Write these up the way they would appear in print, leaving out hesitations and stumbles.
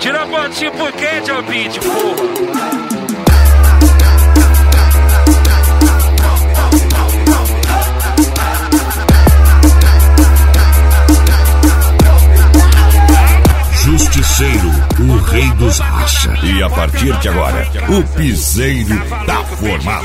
Tira a botinha por quê, Joe Beat, porra? Justiceiro, o rei dos racha. E a partir de agora, o piseiro tá formado.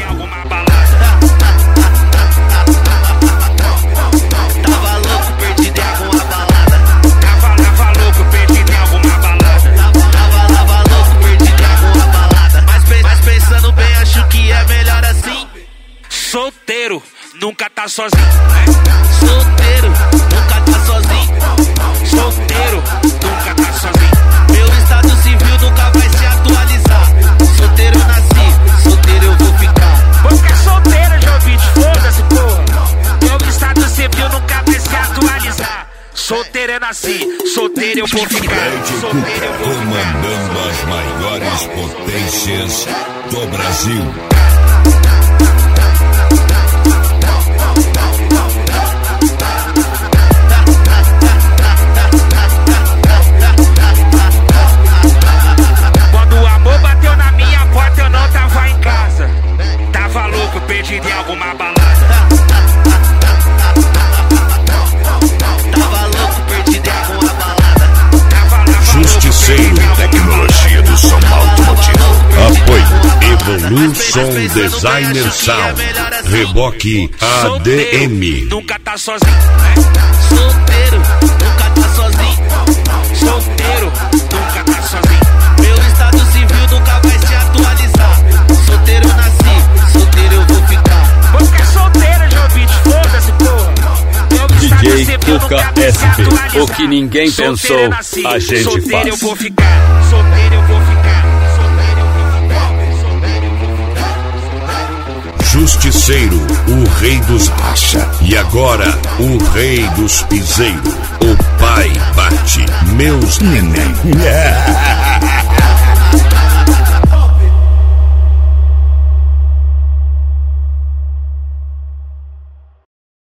Tava louco, perdido em alguma balada. Tava louco, perdido em alguma balada. Tava louco, perdido em alguma balada. Mas pensando bem, acho que é melhor assim. Solteiro, nunca tá sozinho. Solteiro, nunca tá sozinho. Solteiro, nunca tá sozinho. Meu estado civil nunca vai se atualizar. Solteiro eu nasci, solteiro eu vou ficar. Porque é solteiro, Joe Beat, foda-se, porra. Meu estado civil nunca vai se atualizar. Solteiro eu nasci, solteiro eu vou ficar. Solteiro eu vou ficar. Comandando as maiores potências do Brasil. Perdido em alguma balada. Tava louco, perdido em alguma balada. Justiceiro, tecnologia do som automotivo. Apoio Evolution Designer Sound. Reboque ADM. Nunca tá sozinho. Solteiro, nunca tá sozinho. Solteiro, nunca tá sozinho. Meu estado civil nunca vai se atualizar. Solteiro eu nasci, solteiro eu vou ficar. Porque é solteiro, Joe Beat, foda-se, porra. DJ Cuca SP, o que ninguém pensou, a gente solteiro faz. Eu vou ficar, solteiro eu vou ficar, solteiro eu vou ficar. Justiceiro, o rei dos racha. E agora, o rei dos piseiros. O pai bate meus neném.